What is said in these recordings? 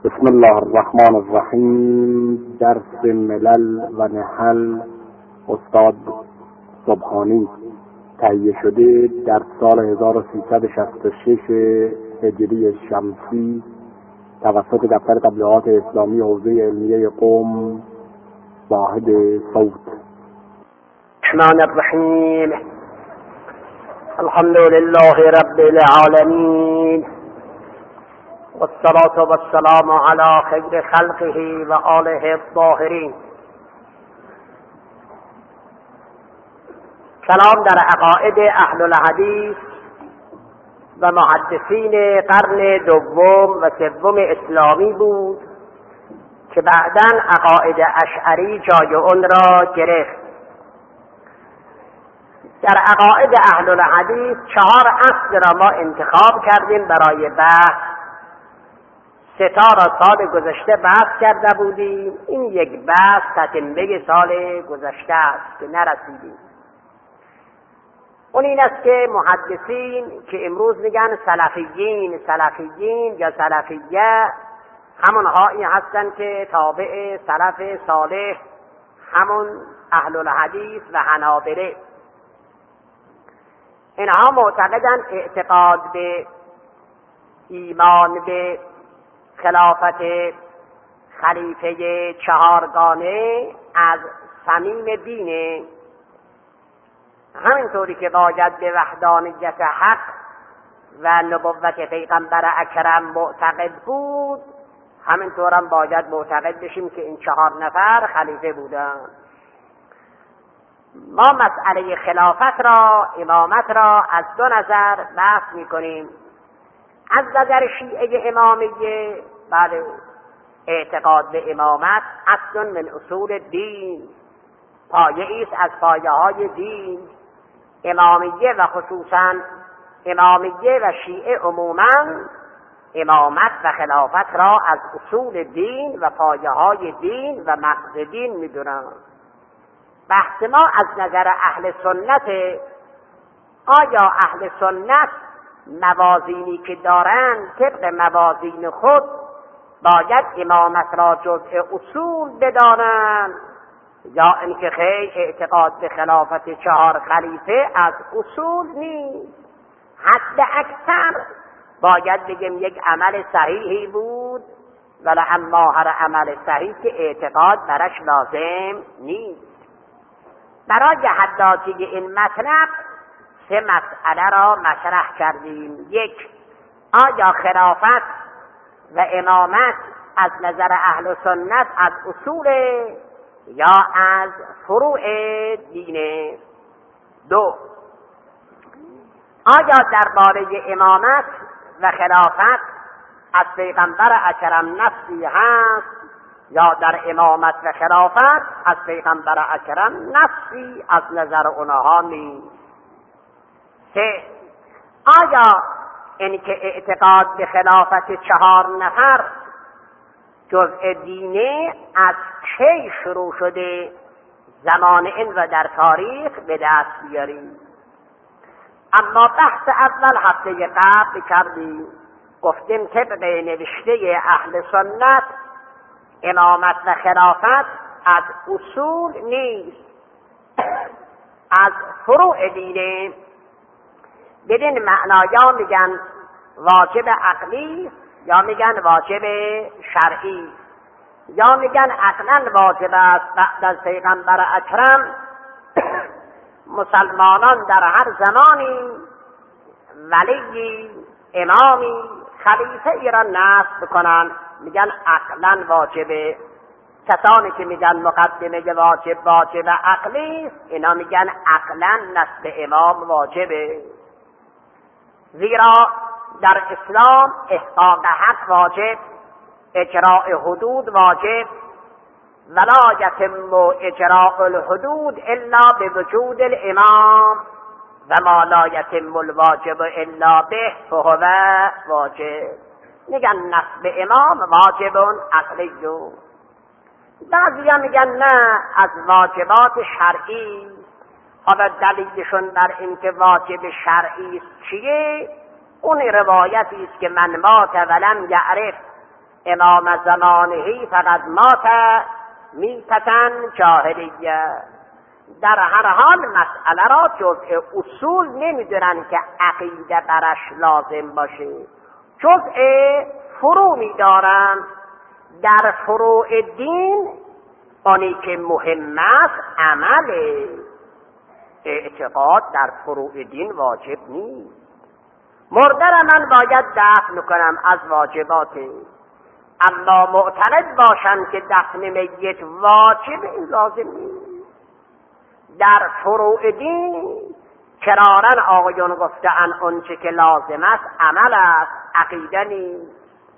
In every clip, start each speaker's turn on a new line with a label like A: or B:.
A: بسم الله الرحمن الرحیم. درس ملل و نحل استاد سبحانی، تهیه شده در سال 1366 هجری شمسی توسط دفتر تبلیغات اسلامی حوزه علمیه قم، واحد صوت.
B: الرحمن الرحیم. الحمد لله رب العالمین والصلاة والسلام على خیر خلقه و آله الطاهرین. کلام در عقاید اهل الحدیث و محدثین قرن دوم و سوم اسلامی بود که بعداً عقاید اشعری جای اون را گرفت. در عقاید اهل الحدیث 4 اصل را ما انتخاب کردیم برای بحث. 3 را سال گذشته بحث کرده بودیم. این یک بحث تتمه سال گذشته است که نرسیدیم. اون این است که محدثین که امروز میگن سلفیین یا سلفیه، همونهایی هستند که تابع سلف صالح، همون اهل الحدیث و حنابله. اینها معتقدن اعتقاد به ایمان به خلافت خلیفه 4گانه از صمیم دینه، همینطوری که باید به وحدانیت حق و نبوت پیغمبر اکرم معتقد بود، همینطورم باید معتقد بشیم که این 4 نفر خلیفه بودن. ما مسئله خلافت را، امامت را از 2 نظر بحث میکنیم. از نظر شیعه امامیه، بله، اعتقاد به امامت اصل من اصول دین، پایه ایست از پایه های دین. امامیه و خصوصا امامیه و شیعه عموما امامت و خلافت را از اصول دین و پایه های دین و مغز دین میدونند. بحث ما از نظر اهل سنت، آیا اهل سنت موازینی که دارند طبق موازین خود باید امامت را جزء اصول بدانند، یا اینکه خیر اعتقاد به خلافت 4 خلیفه از اصول نیست؟ حد اکثر باید بگیم یک عمل صحیحی بود، ولی اما هر عمل صحیح که اعتقاد برش لازم نیست. برای حداتی این مطلب 3 مسئله را مطرح کردیم. 1، آیا خلافت و امامت از نظر اهل سنت از اصول یا از فروع دینه؟ 2، آیا درباره امامت و خلافت از پیغمبر اکرم نصی هست یا در امامت و خلافت از پیغمبر اکرم نصی از نظر اونها نیست؟ 3، آیا اینکه اعتقاد به خلافت 4 نفر جزء دینه از کی شروع شده، زمان این و در تاریخ به دست بیاریم؟ اما بحث اول هفته قبل کردیم، گفتیم طبق نوشته اهل سنت امامت و خلافت از اصول نیست، از فروع دینه. بدین معنا یا میگن واجب عقلی یا میگن واجب شرعی، یا میگن عقلا واجب است بعد از پیغمبر اکرم مسلمانان در هر زمانی ولی، امامی، خلیفه ای را نصب کنند. میگن عقلا واجبه. کسانی که میگن مقدمه واجب عقلی، اینا میگن عقلا نصب امام واجبه. زیرا در اسلام احقاق حق واجب، اجراء حدود واجب، ولا یتم اجراء الحدود الا بوجود الامام و ما لا یتم الواجب الا به فهو واجب. میگن نصب امام واجب عقلی. بعضی ها میگن نه، از واجبات شرعی. حالا دلیلشون بر این که واجب شرعی چیه؟ اون روایتی است که من مات ولم یعرف امام زمانهی فقط مات میتتن جاهلیه. در هر حال مسئله را جزء اصول نمیدونن که عقیده برش لازم باشه، جزء فروع میدارن. در فروع دین آنی که مهم است عمل، اعتقاد در فروع دین واجب نیست. مرده را من باید دفن کنم از واجباته، اما معتقد باشم که دفن میت واجب، این لازم نیست. در فروع دین کرارن آقایون گفتن اونچه که لازم است عمل است، عقیده نیست.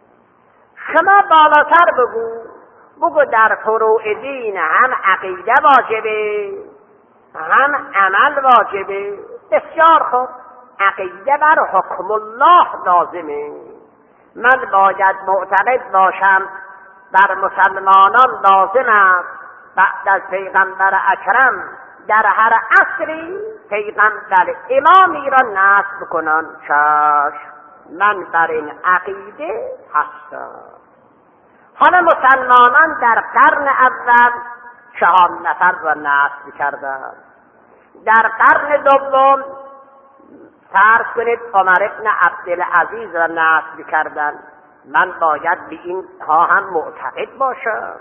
B: شما بالاتر بگو در فروع دین هم عقیده واجبه هم عمل واجبه. بسیار خوب، عقیده بر حکم الله لازمه. من باید معتقد باشم بر مسلمانان لازم است بعد از پیغمبر اکرم در هر عصری پیغمبر امامی را نصب کنن. چشم، من بر این عقیده هستم. حالا مسلمانان در قرن اول 4 نفر را نصب کردند. در قرن دوم فرض کنید عمر ابن عبدالعزیز را نصب کردند. من باید به این ها هم معتقد باشم.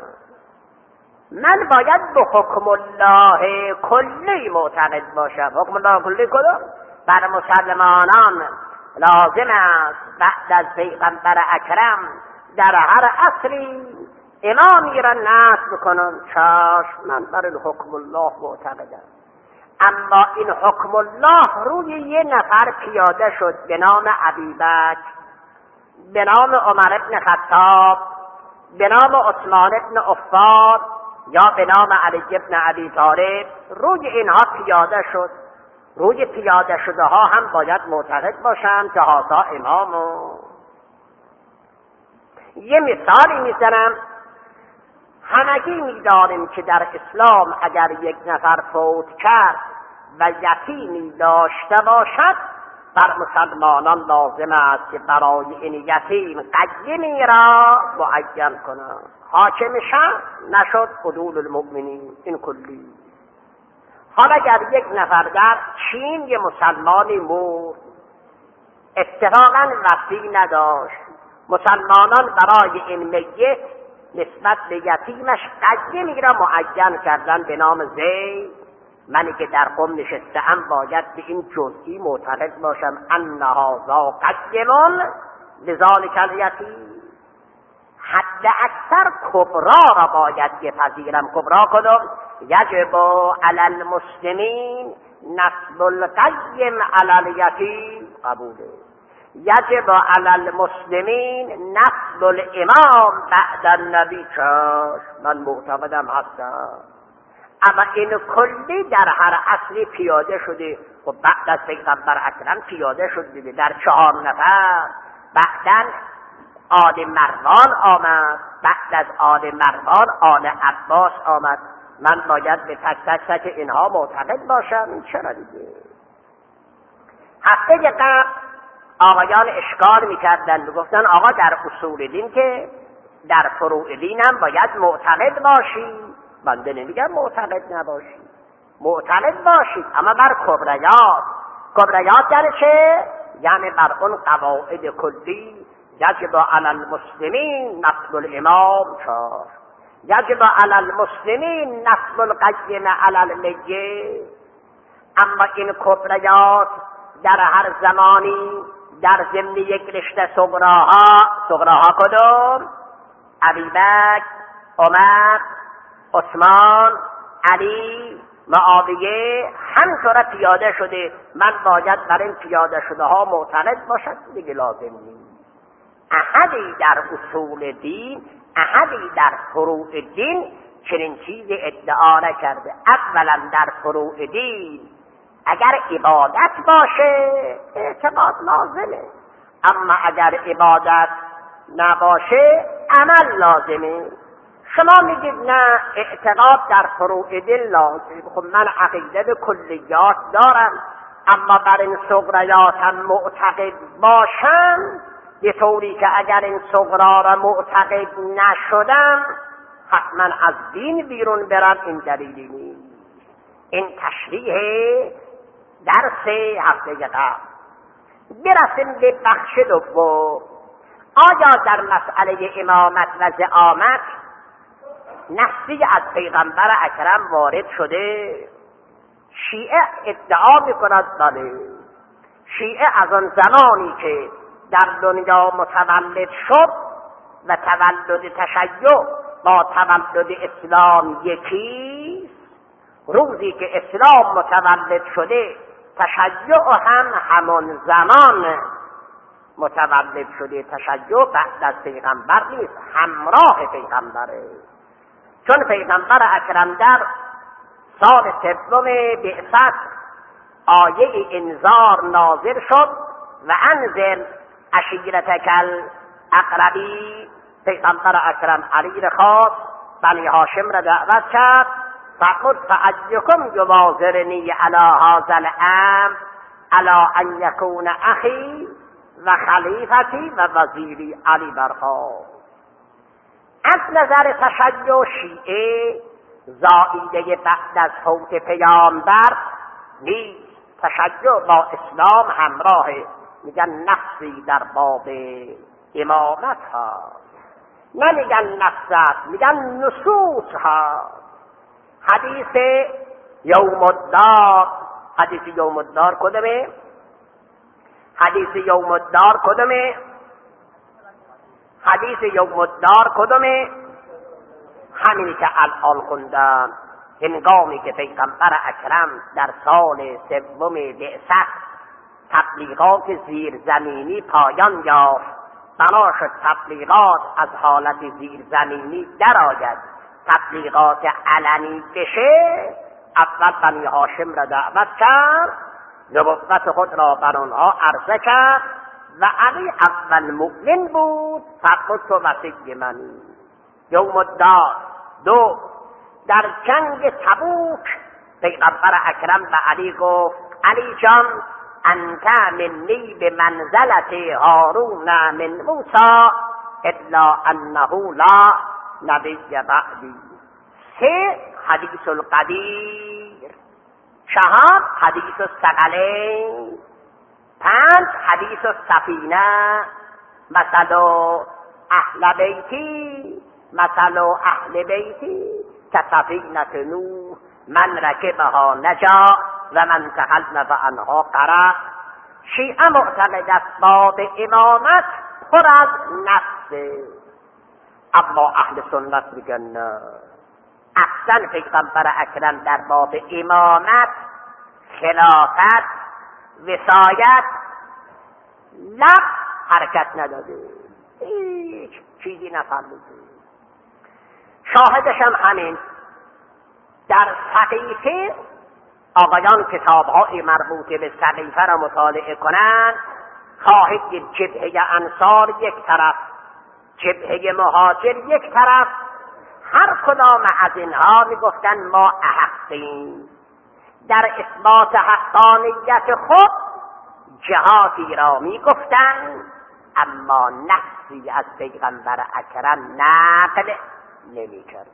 B: من باید به حکم الله کلی معتقد باشم. حکم الله کلی کدوم؟ بر مسلمانان لازم است بعد از پیغمبر اکرم در هر عصری امامی را نصب کنم. چشم، من بر حکم الله معتقدم. اما این حکم الله روی یه نفر پیاده شد به نام ابوبکر، به نام عمر ابن خطاب، به نام عثمان ابن عفان یا به نام علی ابن ابی طالب. روی اینها پیاده شد. روی پیاده شده ها هم باید معتقد باشم که هذا امامو. یه مثالی میزنم. همگی میدانیم که در اسلام اگر یک نفر فوت کرد و یتیمی داشته باشد، بر مسلمانان لازم است که برای این یتیم قیمی را معین کنند. حاکم شهر نشد عدول المؤمنین، این کلی. حالا اگر یک نفر در چین یه مسلمانی مرد، اتفاقا وصی نداشت، مسلمانان برای این میت نسبت به یتیمش قیمی را معین کردن به نام زید. منی که در قم نشسته‌ام باید به این جزئی معتقد باشم ان هذا قیم لذلک الیتیم. حد اکثر کبرا را باید بپذیرم. کبرا کدوم؟ یجب علی المسلمین نصب القیم علی الیتیم. قبوله. یجب علی المسلمین نصب الامام بعد النبی. من معتقدم هستم. اما این کلی در هر عصری پیاده شده. خب بعد از پیغمبر اکرم پیاده شد دیگه در 4 نفر. بعدن آل مروان آمد، بعد از آل مروان آل عباس آمد. من باید به تک تک اینها معتقد باشم. این چرا دیگه؟ هفته قبل آقایان اشکال میکردن، میگفتن آقا در اصول دین که در فروع دین هم باید معتقد باشی. بنده نمیگم معتقد نباشی، معتقد باشید، اما بر کبریات. کبریات یعنی چه؟ یعنی بر اون قواعد کلی. یجب علی المسلمین نصب الامام. یجب علی المسلمین نصب القیم علی المیت. اما این کبریات در هر زمانی در ضمن یک رشته صغراها کدوم؟ ابوبکر، عمر، عثمان، علی، معاویه همینطور پیاده شده. من باید بر این پیاده شده ها معتقد باشد دیگه، لازم نیست. احدی در اصول دین، احدی در فروع دین چنین چیز ادعا نکرده. اولا در فروع دین اگر عبادت باشه اعتقاد لازمه، اما اگر عبادت نباشه عمل لازمه. شما میگید نه اعتقاد در فروع دین لازم. خب من عقیده به کلیات دارم، اما بر این صغریات هم معتقد باشم به طوری که اگر این صغرا را معتقد نشدم حتما از دین بیرون برم، این دلیلی نیست. این تشریح درس هفته قبل. برسیم به بخش دوم. آیا در مسئله امامت و زعامت نصی از پیغمبر اکرم وارد شده؟ شیعه ادعا میکند بله. شیعه از آن زمانی که در دنیا متولد شد و تولد تشیع با تولد اسلام یکیست، روزی که اسلام متولد شده تشیع هم همون زمان متولد شده. تشیع بعد از پیغمبر نیست، همراه پیغمبره. چون پیغمبر اکرم در سال سوم بعثت آیه انذار نازل شد و انذر عشیرتک الاقربین. پیغمبر اکرم علی را خواست، بنی هاشم را دعوت کرد، فقل فأیکم یبازرنی علی هذا الامر علی ان یکون اخی و خلیفتی و وزیری. علی برخاست. از نظر تشیع شیعه زائیده بعد از فوت پیامبر نیست. تشیع با اسلام همراهه. میگن نفسی در باب امامت هست، نمیگن نفست، میگن نصوص هست. حدیث یوم الدار. حدیث یوم الدار کدومه؟ حدیث یوم الدار کدومه؟ حدیث یوم الدار کدومه؟ همینی که الان خوندم. هنگامی که پیغمبر اکرم در سال سوم بعثت تبلیغات زیرزمینی پایان یافت، بنا شد تبلیغات از حالت زیرزمینی درآید، تبلیغات علنی بشه. اول بنی هاشم را دعوت کرد، نبوت خود را بر آنها عرضه کرد و علی اول مؤمن بود. فرمود تو وصی منی. یوم الدار. دو، در جنگ تبوک پیغمبر اکرم به علی گفت علی جان انت منی به منزلت هارون من موسی الا انه لا نبی بعدی. سه، حدیث القدیر. چهار، حدیث الثقلین. پنج، حدیث السفینه. مثل اهل بیتی مثل اهل بیتی کسفینه نوح من رکبها نجا و من تخلف عنها غرق. شیعه معتقد است باب امامت پر از نفسه، اما اهل سنت میگن نه. اصلا پیغمبر اکرم در باب امامت، خلافت، وصایت لب حرکت نداده، هیچ چیزی نفرموده. شاهدش هم همین در سقیفه آقایان کتاب‌های مربوط به سقیفه را مطالعه کنند، خواهید دید جبهه انصار یک طرف، جبهه مهاجر یک طرف، هر کدام از اینها میگفتن ما احقیم در اثبات حقانیت خود. جهاتی را میگفتن اما نفسی از پیغمبر اکرم نقل نمیکردن.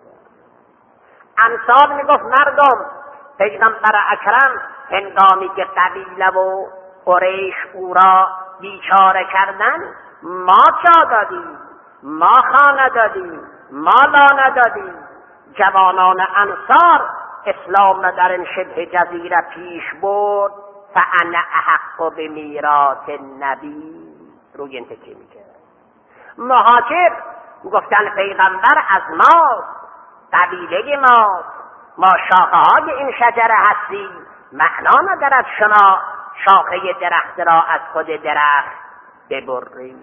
B: انصار میگفت مردم پیغمبر اکرم هنگامی که قبیله و قریش او را بیچاره کردن، ما جا دادیم، ما خانه دادیم، ما لا ندادیم. جوانان انصار اسلام را در این شبه جزیره پیش برد. فانا احق بمیراث النبی. روی این تکیه میکرد. مهاجر گفتن پیغمبر از ما، قبیله ما شاخه های این شجره هستیم، معنا ندارد شما شاخه درخت را از خود درخت ببرید.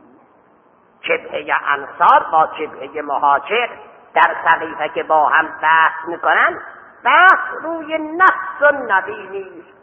B: جبهه انصار با جبهه مهاجر در سقیفه که با هم بحث میکنن، بحث روی نفس و نبی نیست.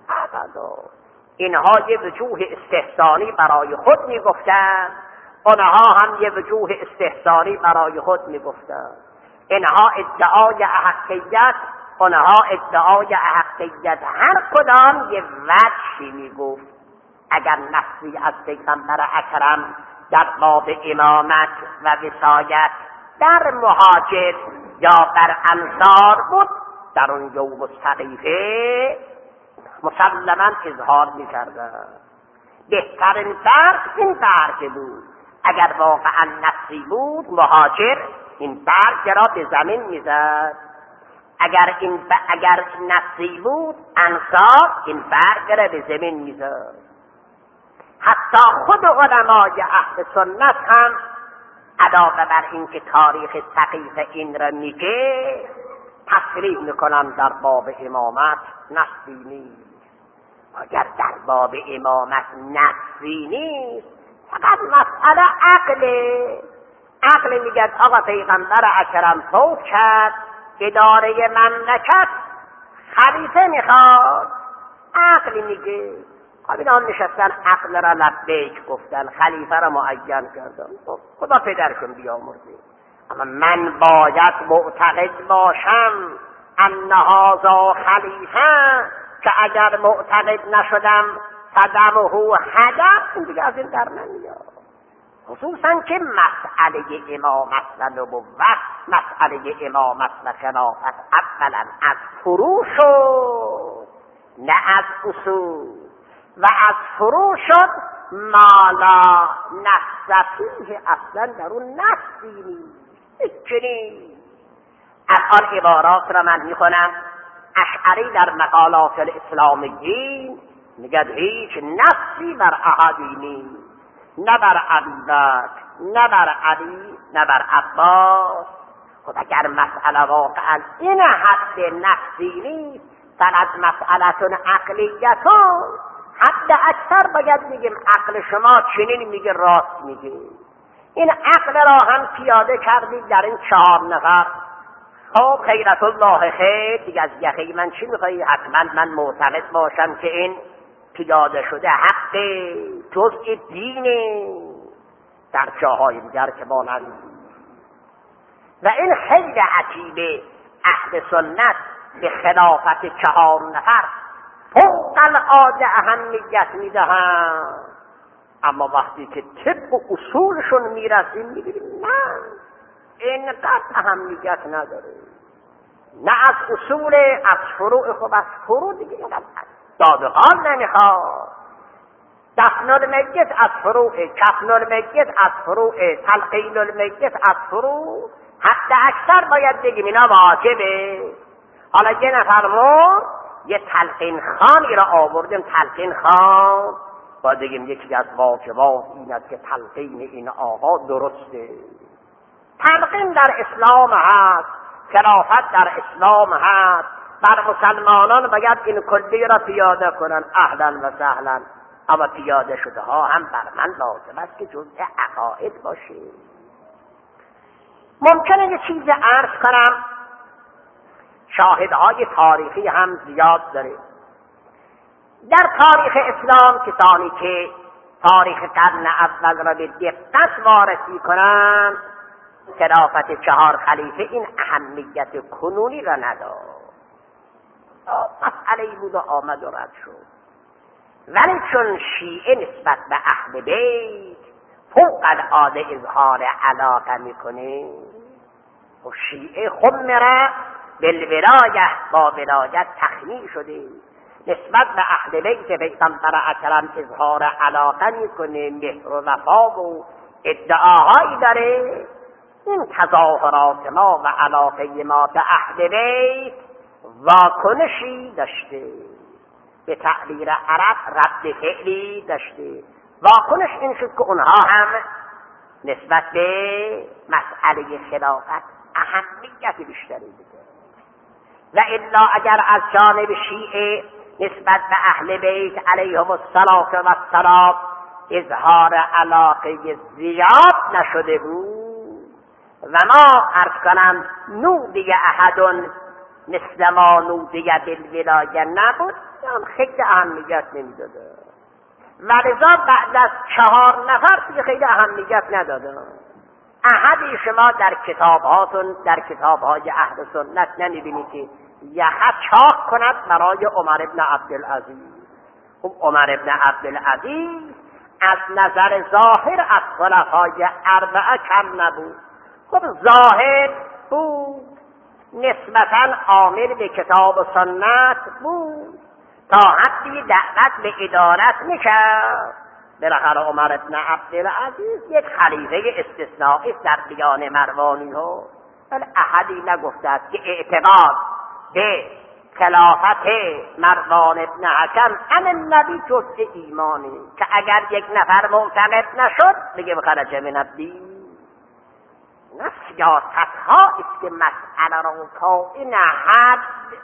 B: اینها یه وجوه استحسانی برای خود میگفتن، اونها هم یه وجوه استحسانی برای خود میگفتن. اینها ادعای احقیت، اونها ادعای احقیت. هر کدام یه وجهی میگفت. اگر نفسی از پیغمبر اکرم در باب امامت و وصایت در مهاجر یا بر انصار بود، در اون یوم السقیفه مسلما اظهار می‌کردند. بهترین برگ این برگ بود. اگر واقعا نصی بود مهاجر این برگ را به زمین میزد، اگر نصی بود انصار این برگ را به زمین میزد. حتی خود علمای اهل سنت هم علاوه بر اینکه تاریخ سقیفه این را میگه، تصریح میکنن در باب امامت نصی نیست. اگر در باب امامت نصی نیست، فقط مسئله عقل میگه آقا پیغمبر اکرم فوت کرد، اداره مملکت خلیفه میخواد. عقل میگه اینا نشستن عقل را لبیک گفتن، خلیفه را معین کردن. خدا پدرکن بیامرزه. اما من باید معتقد باشم ان هذا خلیفه، که اگر معتقد نشدم فدمه هدر، این دیگه از این در نمیاد. خصوصا که مسئله امامت و نبوت، مسئله امامت و خلافت اولا از فرو شد نه از اصول، و از فرو شد ما لا نص فیه، اصلا در اون نصی نیست. چنین الان عبارات را من میخونم. اشعری در مقالات الاسلامیین میگه هیچ نصی بر احدی نیست، نه بر ابوبکر، نه بر علی، نه بر عباس. خب اگر مسئله واقعا این حد نصی نیست، فقط مسئلتون عقلیتون، حد اکثر باید بگیم عقل شما چنین میگه، راست میگه. این عقل را هم پیاده کردید در این 4 نفر. خب خیرت الله خیر، دیگه از یخی من چی میخوایی؟ حتما من معتقد باشم که این پیاده شده حق جزء دینه. در جاهای دیگر که ما ندیدیم. و این خیلی عجیبه، اهل سنت به خلافت 4 نفر فوق العاده اهمیت میدهند، اما وقتی که طب و اصولشون میرسیم میبینیم نه، اینقدر اهمیت نداره. نه از اصول، از فروع. خب از فروع دیگه اینقدر دادقان نمیخواد. دفن المیت از فروع، کفن المیت از فروع، تلقین المیت از فروع. حتی اکثر باید بگیم اینا واجبه. حالا یه نفر مرد، یه تلقین خانی را آوردیم، تلقین خان باید بگیم یکی از واجبات این است که تلقین این آقا درسته. تلقین در اسلام هست، خلافت در اسلام هست. بر مسلمانان باید این کلی را پیاده کنن، اهلا و سهلا. اما پیاده شده ها هم بر من لازم است که جزء عقاید باشه. ممکنه یه چیز عرض کنم، شاهدهای تاریخی هم زیاد داره. در تاریخ اسلام کسانی که تاریخ قرن اول را به دقت وارسی کنند، خلافت 4 خلیفه این اهمیت کنونی را نداشت. مسئله بود و آمد و رد شد. ولی چون شیعه نسبت به اهل بیت فوق العاده اظهار علاقه میکنه، و شیعه خمره بالولایه، با ولایت تخمیع شده، نسبت به اهل بیت پیغمبر اکرم اظهار علاقه میکنه، مهر و وفا و ادعاهایی داره. این تظاهرات ما و علاقه ما به اهل بیت واکنشی داشته، به تعبیر عرب رد فعلی داشته. واکنش این شد که اونها هم نسبت به مسئله خلافت اهمیت بیشتری بده. و الا اگر از جانب شیعه نسبت به اهل بیت علیهم الصلاة و السلام اظهار علاقه زیاد نشده بود، و ما عرض کنم نودی احدون مثل ما نودی بالولایه نبود، خیلی اهمیت نمیداده. و لذا بعد از 4 نفر دیگه خیلی اهمیت نداده. احدی شما در کتابهاتون، در کتابهای اهل سنت نمیبینید که یخت چاک کند برای عمر ابن عبدالعزیز. خب عمر ابن عبدالعزیز از نظر ظاهر از خلفای اربعه کم نبود. خب ظاهر بود، نسبتا عامل به کتاب و سنت بود، تا حدی دعوت به ادارت میکرد. بالاخره عمر ابن عبدالعزیز یک خلیفه استثنایی در دیان مروانی ها، ولی احدی نگفته است که اعتقاد به خلافت مروان ابن حکم عن النبی جزء ایمانی، که اگر یک نفر معتقد نشد بگه خرج من الدین. نه سیاست ها است که مسئله را کائن حد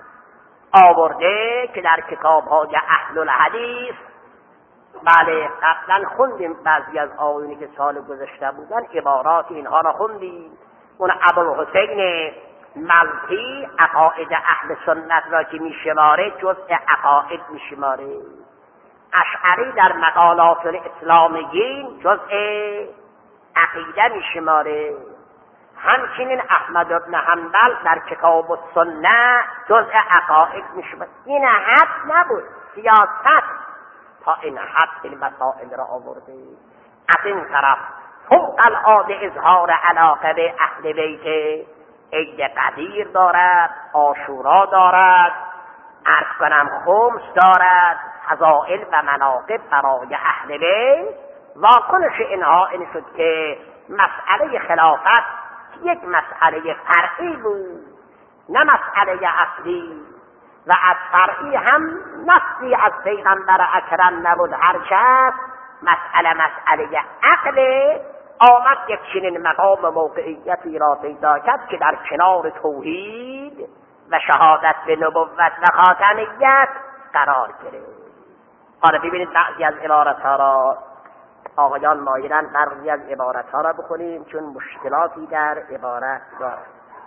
B: آورده که در کتاب های اهل الحدیث، بله قبلا خوندیم بعضی از آیونی که سال گذشته بودن عبارات اینها را خوندیم. اون ابوالحسین ملحی عقاید اهل سنت را که میشماره جزء عقاید میشماره، اشعری در مقالات الاسلامیین جزء عقیده میشماره، همچنین احمد بن حنبل در کتاب السنه جزء عقاید میشماره. این حد نبود، سیاست تا این حد این مسائل را آورده. از این طرف فوق العاده اظهار علاقه به اهل بیت، عید قدیر دارد، عاشورا دارد، عرض کنم خمس دارد، فضائل و مناقب برای اهل بیت. واکنش اینها این شد که مسئله خلافت یک مسئله فرعی بود، نه مسئله اصلی، و از فرعی هم نصی از پیغمبر اکرم نبود. هرچند مسئله عقل آمد یک چنین مقام موقعیتی را پیدا کرد که در کنار توحید و شهادت به نبوت و خاتمیت قرار گرفت. حالا ببینید بعضی از عبارتها را آقایان مایلن بعضی از عبارتها را بخونیم چون مشکلاتی در عبارت دارد.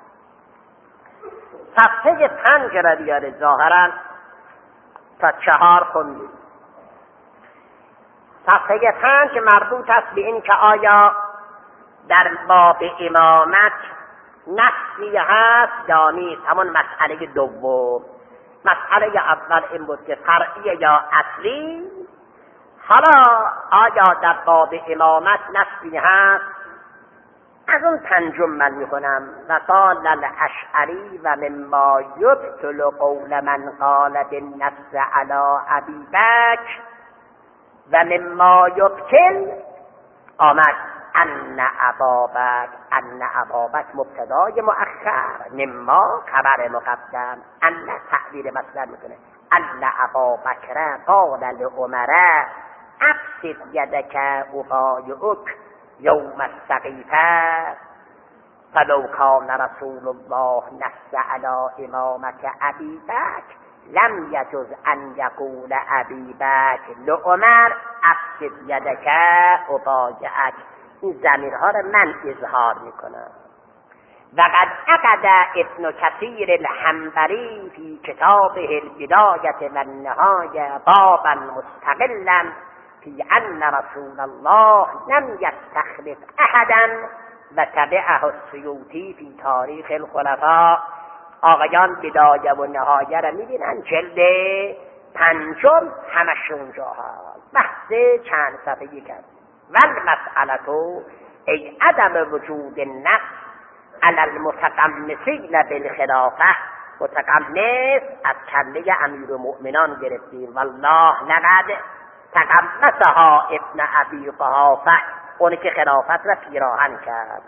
B: صفحه 5 را بیاره، ظاهرا تا 4 خوندیم. صفحه 5 مربوط است به این که آیا در باب امامت نصی هست یا نیست. همون مسئله دوم. مسئله اول این بود که فرعی یا اصلی. حالا آیا در باب امامت نصی هست؟ از اون تنجم من میکنم. و قال الاشعری و مما یبطل قول من قال بالنص علی ابی بکر و مما یبطل آمد ان ابا بکر مبتدای مؤخر، مما خبر مقدم، ان تعبیر مصدر میکنه. ان ابا بکر قال لعمر ابسط یدک ابایعک یوم السقیفه فلو کان رسول الله نص علی امامت ابی بکر لم یجوز ان یقول ابی بکر لعمر ابسط یدک ابایعک. این ضمیرها را من اظهار میکنم. و قد عقد ابن کثیر الحنبلی فی کتابه البدایة و النهایة بابا مستقلا فی ان رسول الله لم یستخلف احدا و تبعه السیوطی فی تاریخ الخلفاء. آقایان بدایه و نهایه را میبینن، جلد 5 همش اونجا هست، بحث چند صفحه‌ای کرد. والمسألة ای عدم وجود النص علی المتقمصین بالخلافه. متقمص از کله امیرالمؤمنان گرفتیم. والله لقد تقمصها ابن ابی قحافه، اونی که خلافت را پیراهن کرد.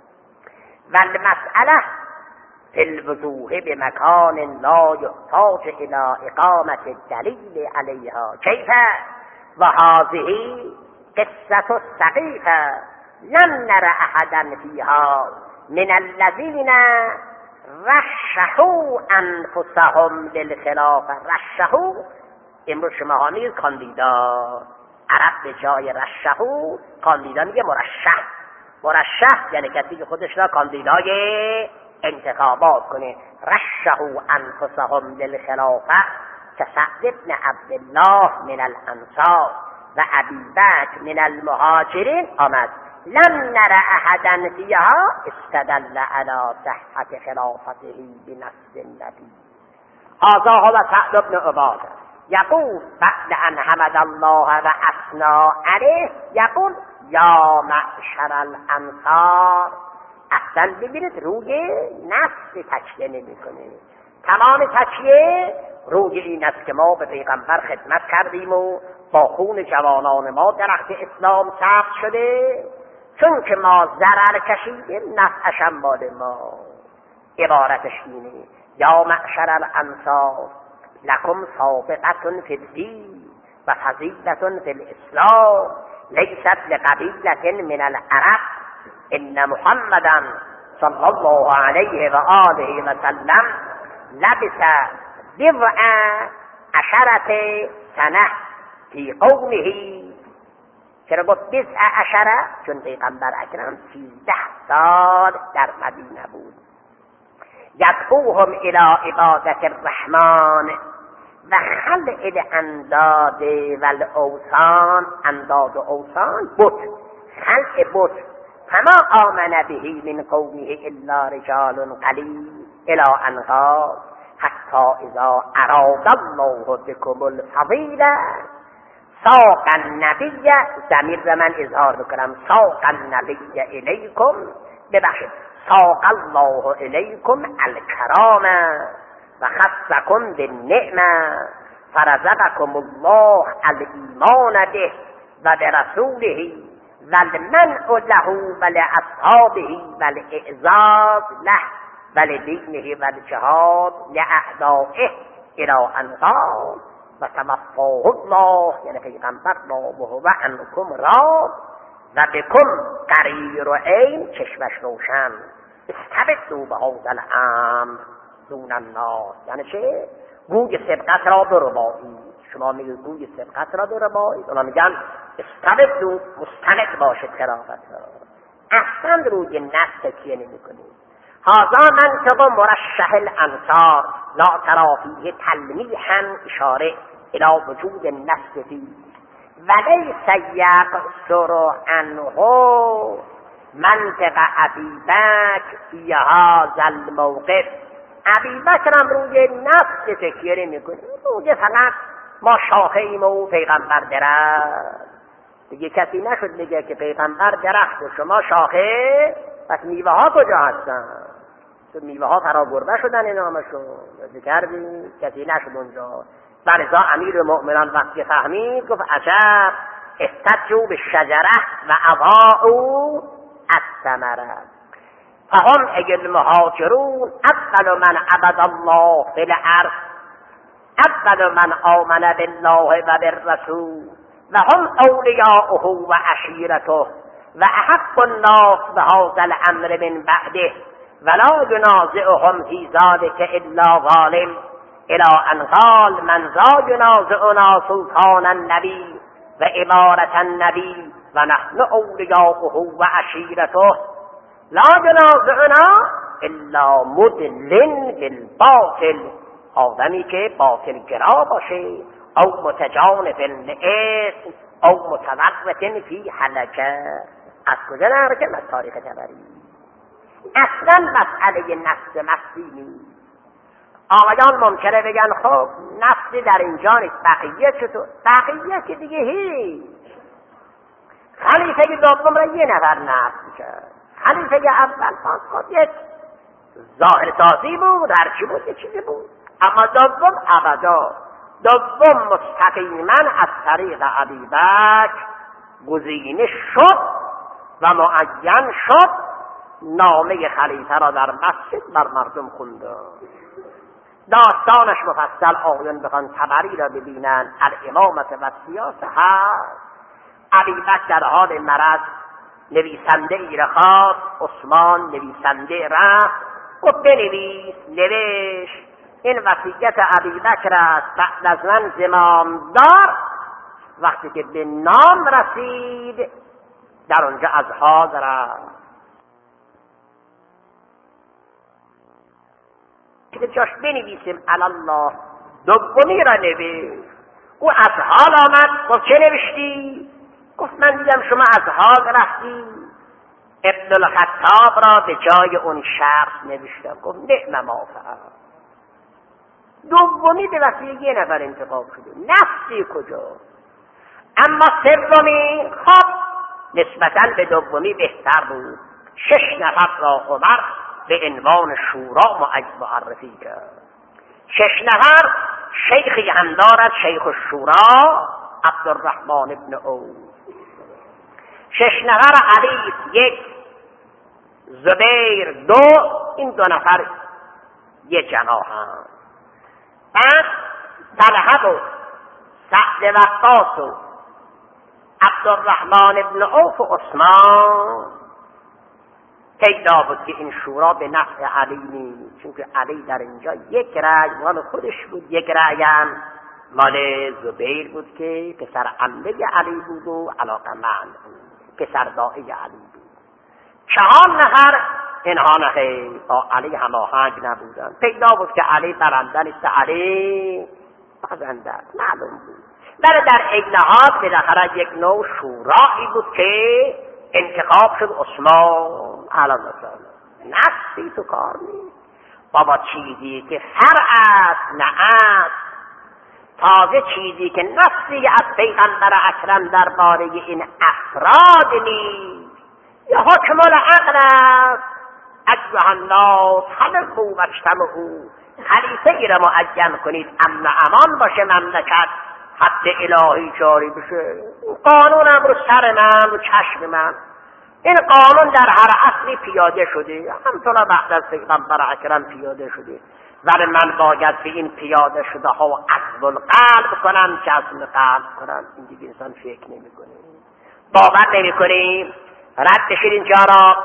B: والمسأله فی الوضوح بمکان لا یحتاج الى اقامت الدلیل علیها کیف و هذه قصة السقیفه لم نر احدا فیها من الذین رشحوا انفسهم للخلافه. رشحوا امروز شما ها میگید کاندیدا، عرب به جای رشحوا کاندیدا میگه مرشح. مرشح یعنی کسی که خودش را کاندیدای انتخابات کنه. رشحوا انفسهم للخلافه كسعد بن عبدالله من الانصار و ابی بکر من المهاجرین. آمد لم نر احدا فیها استدل علی صحت خلافته بنص النبی. هذا هو سعد بن عباده. یقول بعد ان حمد الله و اثنا علیه یقول یا معشر الانصار. اصلا ببینید روی نفس تکیه نمیکنه، تمام تکیه روی این است که ما به پیغمبر خدمت کردیم و با خون جوانان ما درخت اسلام سبز شده، چون که ما ضرر کشیدیم نفعش هم مال ما. عبارتش اینه یا معشر الانصار لکم سابقة فی الدین و فضیلة فی الاسلام لیست لقبیلة من العرب ان محمدا صلی الله علیه و آله و سلم لبس بضع عشرة سنه فی قومه. چرا گفت بضع عشره؟ چون پیغمبر اکرم 13 سال در مدینه بود. یدعوهم الی عبادت الرحمن و خلع الانداد و الاوثان. انداد و اوثان بت، خلع بت. فما آمن به من قومه الا رجال قلیل الی ان قال حتی اذا اراد الله بكم الفضیله ساق النبی. ضمیر من اظهار بکنم ساق النبی الیکم، ببخشید ساق الله الیکم الکرامه و خصکم بالنعمه فرزقکم الله الایمان به و برسوله و المنع له و لاصحابه و الاعزاز له و لدینه و الجهاد لاعدائه الی ان قال و توفاه الله، یعنی پیغمبر را وهو عنکم راض و بکم قریر و عین، چشمش روشن. استبدوا بهذا الامر دون الناس. یعنی چه؟ گوی سبقت را بربایید. شما میگید گوی سبقت را بربایید، اونا میگن استبدوا، مستند باشید خلافت را. اصلا روی نفس تکیه نمی کنید. هذا منطق مرشح الانصار لا ترى فيه تلمیحا اشاره الى وجود النفس فيه ولیس یقصر عنه منطق ابی بکر فی هذا الموقف. ابی بکر هم روی نفس تکیه نمیکنه، روی فقط ما شاخه ایم و پیغمبر درخت. دیگه کسی نشد میگه که پیغمبر درخت و شما شاخه، پس میوه ها کجا هستن؟ میوه ها فراگربه شدن این نامشون کردیم، کسی نشد اونجا. برزا امیر المؤمنان وقتی فهمید گفت عجب استجوا بالشجره و اضاعوا الثمره. فهم ای المهاجرون اول من عبد الله فی الارض، اول من آمن بالله و بالرسول و هم اولیاؤه و عشیرته و احق الناس بهذا الامر من بعده ولا ينازعهم في ذلك الا ظالم الى ان قال من ذا ينازعنا سلطان النبي و امارة النبي و نحن اولیاؤه و عشیرته لا ينازعنا الا مدل بالباطل. آدمی که باطل گرا باشه او متجانف الاسم او متورط فی حلقه. از کجا نرکم؟ از تاریخ تبری. اصلا مسئله نفس مفسی نیست. آقایان ممکنه بگن خب نفسی در اینجا نیست، بقیه چطور؟ بقیه که دیگه هیچ. خلیفه دوم را یه نفر نفس کرد، خلیفه اول خود یک ظاهر سازی بود، هرچی بود یه چیزی بود، اما دوم ابدا. دوم مستقیما از طریق ابی بکر گزینه شد و معین شد، نامه خلیفه را در مسجد بر مردم خوند. داستانش مفصل آقایان بخوان تبری را ببینن، الامامت و سیاسه هست. ابی بکر در حال مرض نویسنده ای را خواست، عثمان نویسنده رفت و بنویس. نوشت این وصیت ابی بکر است، بعد از من زمامدار. وقتی که به نام رسید در اونجا از حال رفت. که جاش بنویسیم الله. دومی را نوشت، او از حال آمد. گفت چه نوشتی؟ گفت من دیدم شما از حال رفتی. ابن الخطاب را به جای اون شخص نوشتم. گفت نعم ما فعل. دومی به وسیله یه نفر انتخاب شده، نفسی کجا؟ اما سومی خب نسبتاً به دومی بهتر بود. 6 نفر را عمر به عنوان شورا معرفی کرد. 6 نفر شیخی هم دارد، شیخ الشورا عبدالرحمن ابن عوف. 6 نفر علی 1، زبیر 2، این 2 نفر یه جناح هم. بعد طلحه و سعد وقاص و عبدالرحمن ابن عوف و عثمان. پیدا بود که این شورا به نفع علی نیست، چون که علی در اینجا 1 رأی مال خودش بود، 1 رأی هم مال زبیر بود که پسر عمه علی بود و علاقمند پسر داعی علی بود. 4 نفر اینها نه با علی هماهنگ نبودن. پیدا بود که علی برنده نیست، علی بازنده معلوم بود. در این حال بالاخره یک نوع شورایی بود که انتخاب شد عثمان علیه السلام. نفسی تو کار نیست بابا، چیزی که فرع است نه است، تازه چیزی که نفسی از پیغمبر اکرم درباره این افراد نیست یا حکم العقل است. ایها الناس خلقوا واجتمعوا، خلیفه ای را معین کنید امن امان باشه مملکت، حد الهی جاری بشه. قانون هم رو سر من رو چشم من، این قانون در هر عصری پیاده شده، همچنان بعد از پیغمبر اکرم پیاده شده، ولی من باید به این پیاده شده ها عزم القلب کنم، جزم قلب کنم. این دیگه انسان فکر نمی کنه، باور نمی کنیم. رد بشید اینجا را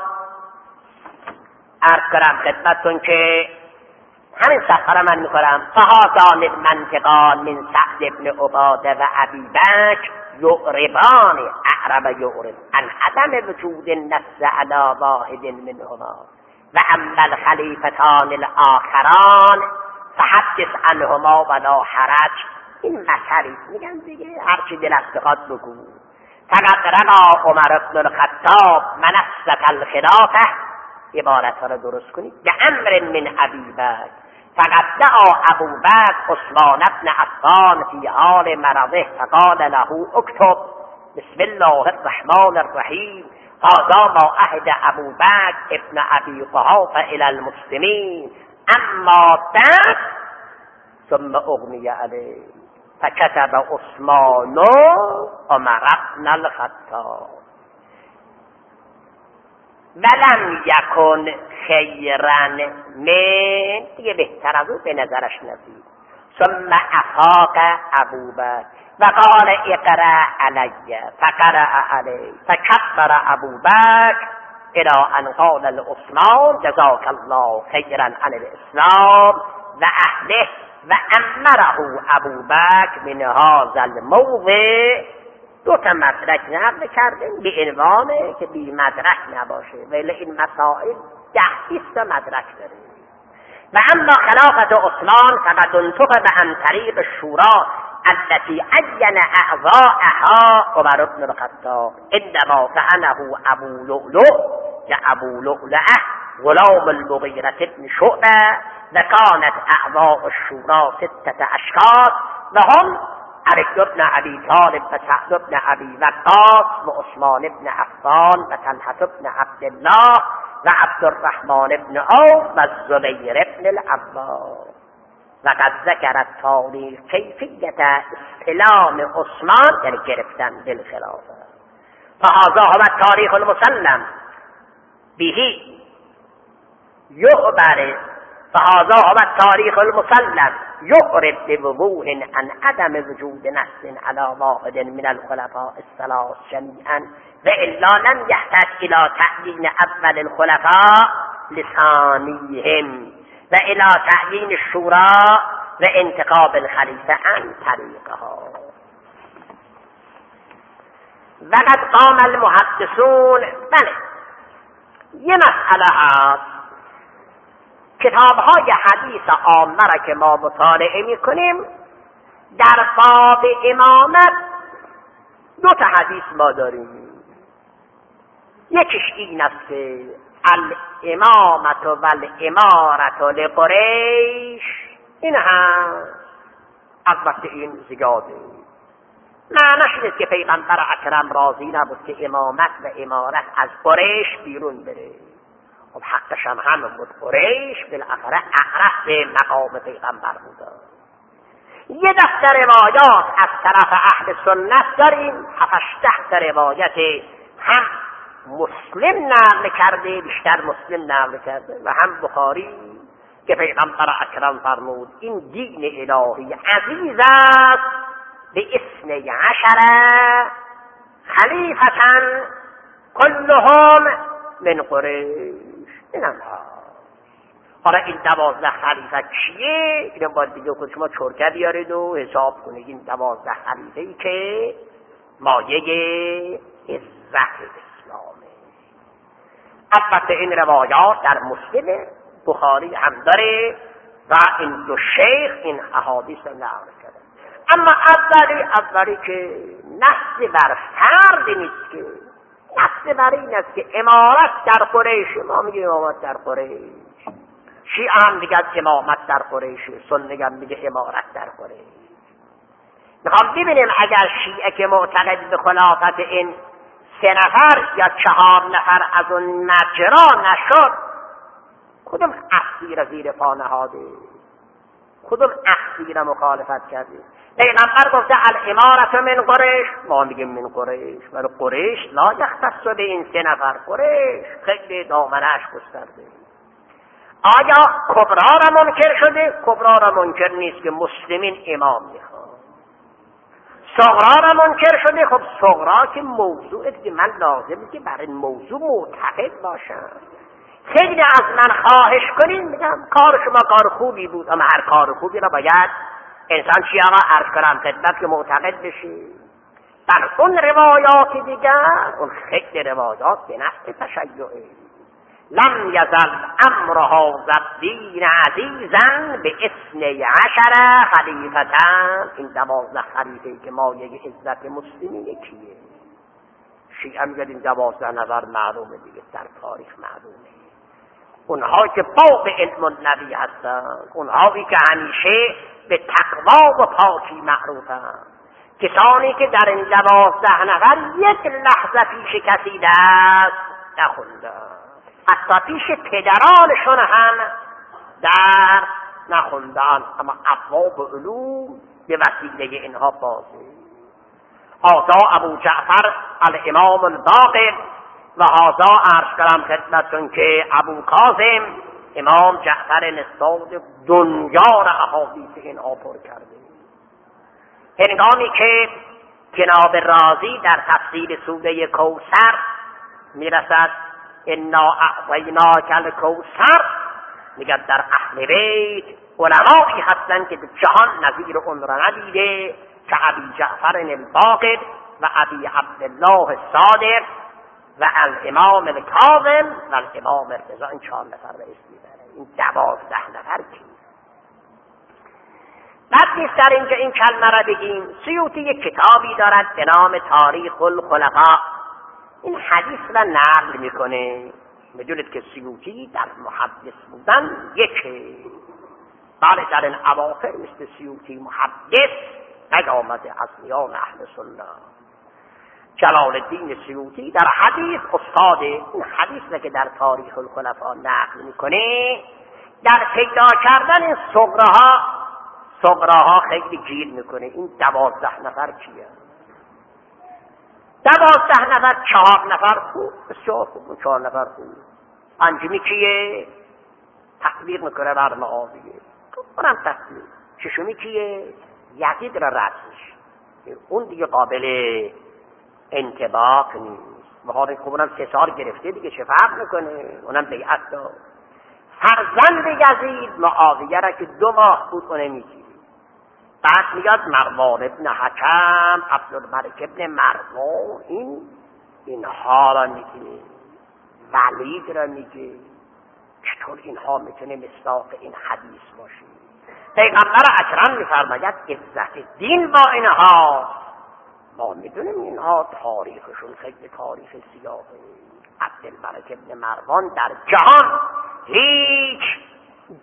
B: عرض کنم خدمتتون که همین سفر من میکنم. فهذان المنطقان من سعد ابن عباده و ابی بکر یعربان اعرب یعرب عن عدم وجود النص علی واحد منهما و اما الخلیفتان الاخران فحدث عنهما ولا حرج. این مسئله میگن دیگه هرچی دلت بخواد بگو. فقط رقا عمر بن الخطاب منصة الخلافه، عبارت ها را درست کنید، به امر من ابی بکر فقد دعا ابو بکر عثمان بن عفان فی حال مرضه فقال له اکتب بسم الله الرحمن الرحیم هذا ما عهد ابو بکر ابن ابی قحافه الی المسلمین اما بعد ثم اغمی علیه فكتب عثمان عمر بن الخطاب ولم یکن خیرا من، دیگه بهتر از او به نظرش نزید. ثم افاق ابو بکر و قال اقرأ علی فقرأ علی فکبر ابو بکر الى ان قال لعثمان جزاک الله خیرا عن الاسلام و اهله و امره ابو بکر من هذا الموضع. 2 مدرک نقل کردیم به عنوانه که بی مدرک نباشه، ولی این مسائل 10-20 مدرک داره. و اما خلافت عثمان فقد انتخب عن طریق الشورى التي عین اعضاءها عمر بن الخطاب انما فعله ابو لؤلؤ ابو لؤلؤه غلام المغیرة بن شعبه و كانت اعضاء الشورى 6 اشخاص وهم علي بن ابي طالب و سعد بن ابي وقاص و عثمان بن عفان و طلحة بن عبد الله و عبد الرحمن بن عوف و الزبير بن العوام. وقد ذكر التاريخ كيفية استلام عثمان یعنی گرفتن بالخلافه. فهذا هو التاريخ المسلم به يعبر فهذا هو التاريخ المسلم يعرب بوضوح عن عدم وجود نص على واحد من الخلفاء الثلاث جميعا وإلا لم يحتاج إلى تعيين أول الخلفاء لثانيهم وإلى تعيين الشورى وانتخاب الخليفة عن طريقها. وقد قام المحدثون بله یه مسئله هست، کتاب‌های حدیث عامه را که ما مطالعه می‌کنیم در باب امامت 2 حدیث ما داریم. یکیش این است که الامامت و الامارت لقریش این هم البته این زیاده. معنیش اینه که پیغمبر اکرم راضی نبود که امامت و امارت از قریش بیرون بره. خب حقش هم همون بود، قریش بالاخره اقرب به مقام پیغمبر بود. یه دفتر روایات از طرف اهل سنت داریم، 7-8 روایت هم مسلم نقل کرده، بیشتر مسلم نقل کرده و هم بخاری، که پیغمبر اکرم فرمود این دین الهی عزیز است به 12 خلیفة كلهم من قریش. اینم حالا این 12 خلیفه کیه؟ اینو باید دیگه خود شما چرکه بیارید و حساب کنید. این 12 خلیفه ای که مایه عزت اسلامه. البته این روایات در مسلم، بخاری هم داره و این دو شیخ این احادیث رو نقل کرده. اما اولی که نص بر فرد نیست، که نص بر این است که امارت در قریش. ما میگیم امامت در قریش، شیعه هم میگن امامت در قریش، سنی هم میگه امارت در قریش. میخوام ببینیم اگر شیعه که معتقد به خلافت این 3 نفر یا 4 نفر از اون مجرا نشد، کدوم اصلی را زیر پا نهاده؟ کدوم اصلی را مخالفت کرده؟ پیغمبر گفته الامارت من قریش، ما میگیم من قریش، ولی قریش لا یختص به این 3 نفر. قریش خیلی دامنش گسترده. آیا کبرا را منکر شده؟ کبرا را منکر نیست که مسلمین امام میخواد. صغرا را منکر شده؟ خب صغرا که موضوعه که من لازمه که برای موضوع معتقد باشم. خیلی از من خواهش کنین، میگم کار شما کار خوبی بود، اما هر کار خوبی را باید انسان چی آقا عرض کنم خدمت که معتقد بشی. در اون روایات دیگر، اون خیلی روایات به نفع تشیعه، لم یزل امر هذا الدین عزیزا به 12 خلیفة. این 12 خلیفه که مایه عزت مسلمین کیه؟ شیعه میگن این 12 نفر معلومه دیگه، در تاریخ معلومه. اونها که فوق علم النبی هستن، اونهایی که همیشه به تقوا و پاکی معروفن، کسانی که در این 12 نفر یک لحظه پیش کسی دست نخوندن، حتی پیش پدرانشون هم در نخوندن، اما ابواب علوم به وسیله اینها بازه. هذا ابو جعفر الامام الباقر و هذا عرض کنم خدمتتون که ابو کاظم امام جعفر نصاب دنیا را احادیث اینها پر کرده. هنگامی که جناب رازی در تفسیر سوره کوثر میرسد انا اعطیناک الکوثر، میگن در اهل بیت علمایی هستند که جهان نظیر اون را ندیده که ابی جعفر الباقر و ابی عبدالله الصادق و الامام الکاظم و الامام رضا. این 4 نفر رئیس میبره. این 12 نفر کی؟ بعد نیست در اینجا این کلمه را بگیم. سیوطی یک کتابی دارد به نام تاریخ الخلفاء، این حدیث را نقل میکنه. میدونید که سیوطی در محدث بودن یکه، بله در این اواخر مثل سیوطی محدث نیامده از میان اهل سنت. جلال الدین سیوطی در حدیث استاد. این حدیث را که در تاریخ الخلفاء نقل میکنه، در پیدا کردن این صغراها خیلی گیر میکنه. این 12 نفر کیه؟ 12 نفر، 4 نفر خوب، بسیار خوب، 4 نفر خوب. 5می کیه؟ تقدیر میکنه بر معاویه، اونم تقدیر. 6می کیه؟ یزید را رأسش، اون دیگه قابل انطباق نیست. بخاطر که اونم 3 سال گرفته دیگه، چه فرق میکنه؟ اونم بیعت داد. فرزند یزید معاویه را که 2 ماه بود اونه میگیری. بعد میاد مروان ابن حکم، عبدالملک ابن مروان، اینها را میگه، ولید را میگه. چطور اینها میتونه مصداق این حدیث باشه؟ پیغمبر اکرم میفرماید عزت دین با اینها. ما میدونیم اینها تاریخشون خیلی تاریخ سیاهه. عبدالملک ابن مروان در جهان هیچ جرم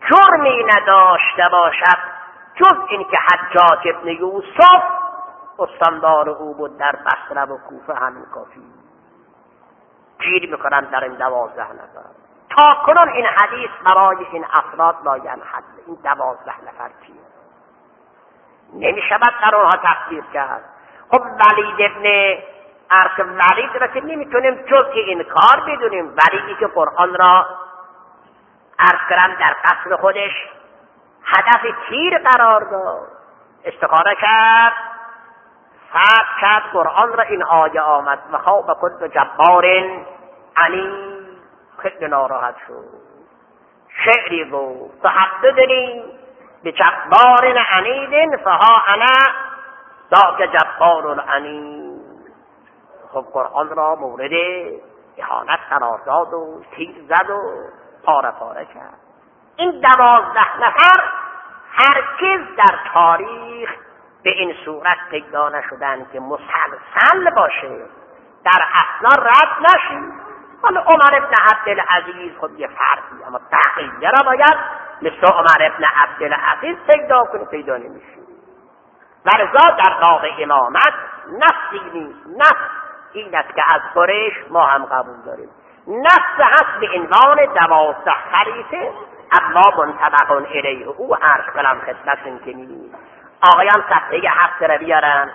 B: امامی نداشته باشد جز اینکه حجاج ابن یوسف استاندار او بود در بصره و کوفه همین کافی. گیر میکنن در این 12 نفر. تا کنون این حدیث برای این افراد لاینحل. این 12 نفر کیه؟ نمیشود در اونها تقدیر کرد. خب ولید ابن ارک ولید را که نمیتونیم جز این کار بدونیم. ولیدی که قرآن را عرض کردم در قصر خودش هدف تیر قرار داد، استخاره کرد، فرض کرد قرآن را، این آیه آمد و خواب کل جبار عنید، خیلی ناراحت شد، شعری گفت تحددنی به جبار عنید فها انا ذاک جبار عنید. خب قرآن را مورد اهانت قرار داد و تیر زد و پاره پاره کرد. این 12 نفر هرگز در تاریخ به این صورت پیدا نشدن که مسلسل باشه، در اصلا رد نشید. حالا عمر ابن عبدالعزیز خب یه فردی، اما بقیه را باید مثل عمر ابن عبدالعزیز پیدا کنه، پیدا نمیشه. ولذا در باب امامت نفسی نیست. نفس این است که از قریش ما هم قبول داریم. نفس هست به عنوان 12 خلیفه، اما منطبق الیه او عرض کنم خدمتتون که نیست. آقایان صفحه 7 را بیارن.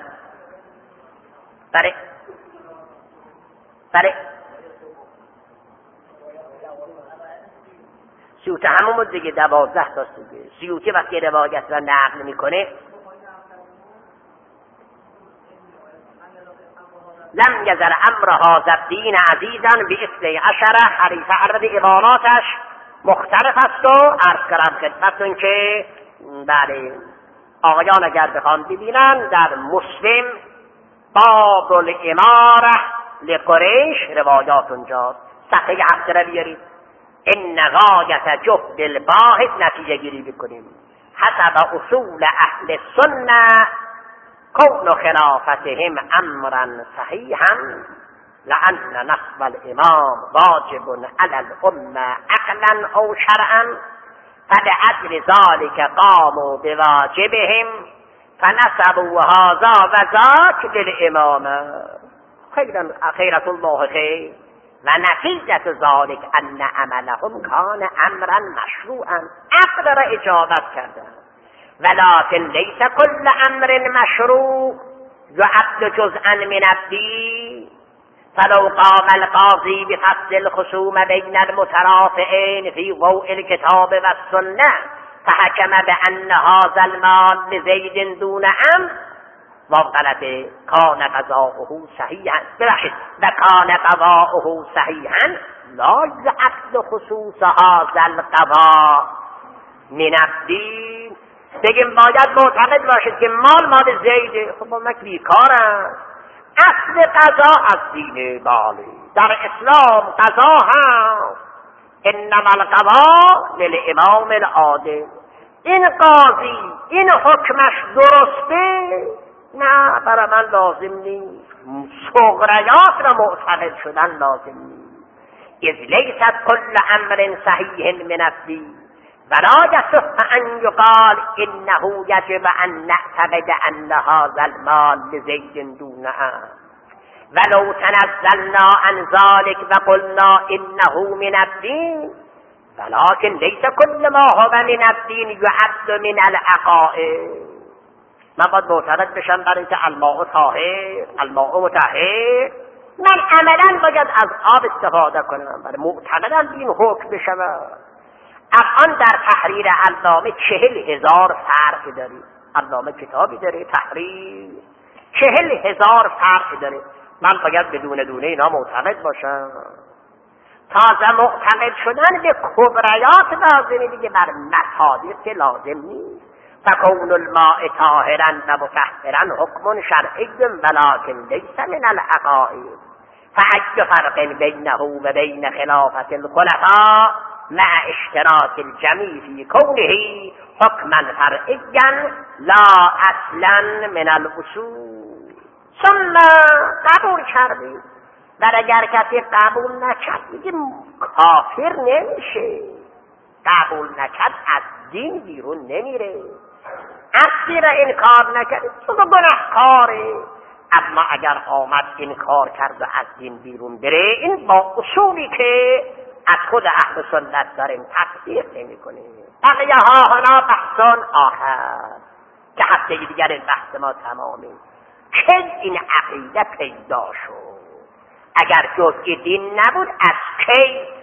B: بله سیوطی همون بود دیگه، 12 تاست دیگه. سیوطی وقتی روایت را نقل میکنه لم یزل امر هذا الدین عزیزا به 12 خلیفه. عدد عباراتش مختلف است و عرض کردم خدمتتون که بله آقایان اگر بخوان ببینن در مسلم باب الاماره لقریش روایات اونجاست. صفحه 7 را بیارید. ان غایت جهد الباحث نتیجه گیری بکنیم حسب اصول اهل السنه کون خلافتهم امرا صحیحا لان نصب الامام واجب علی الامه عقلا او شرعا فلأجل ذلك قاموا بواجبهم فنسبوا هذا و ذاک للامامه. خیرت الله خیر و نتیجت ذلك ان عملهم کان امرا مشروعا. عقل را اجابت کردن، ولكن ليس كل امر مشروع يعد جزءا من الدين. فلو قام القاضي بفصل الخصوم بين المترافعين في ضوء الكتاب والسنة فحكم بأن هذا المال لزيد دون أمر وغلط كان قضاؤه صحيحا وكان قضاؤه صحيحا لا يعد خصوص هذا القضاء من الدين. بگیم باید معتقد باشید که مال زیده. خب من بیکارم. اصل قضا از دین بالی در اسلام قضا هست. انما القضا للامام العادل. این قاضی این حکمش درسته؟ نه، برای من لازم نیست. صغریات را معتقد شدن لازم نیست. اذ لیست کل امر صحیح من الدین ولا يصح ان يقال انه يجب ان نعتقد ان هذا المال لزيد دونه ولو تنزلنا عن ذلك وقلنا انه من الدين ولكن ليس كل ما هو من الدين يعد من العقائد. من باید معتقد بشم برای اینکه الماء طاهر الماء مطهر، من عملا باید از آب استفاده کنم برای معتقدم این حکم بشود. الان در تحریر علامه 40,000 فرع داریم. علامه کتابی داره تحریر 40,000 فرع داره. من باید بدون دونه اینا معتقد باشم. تازه معتقد شدن به کبریات لازمه دیگه، بر مصادیق که لازم نیست. فکون الماء طاهرا و مطهرا حکم شرعی ولکن لیس من العقائد فأي فرق بینه و بین خلافت الخلفاء مع اشتراك الجميع في كونه حكما فرعيا لا اصلا من الاصول. ثم قبول کردی و اگر کسی قبول نکرد دیگه کافر نمیشه. قبول نکرد از دین بیرون نمیره. اصیر انکار نکرد تو گناهکاره، اما اگر آمد انکار کرد و از دین بیرون بره، این با اصولی که از خود اهل سنت داریم تطبیق نمی‌کنیم. بقیه ها هنا بحثان آخر که هفته دیگر این بحث ما تمامه. که این عقیده پیدا شد؟ اگر جزء دین نبود از کی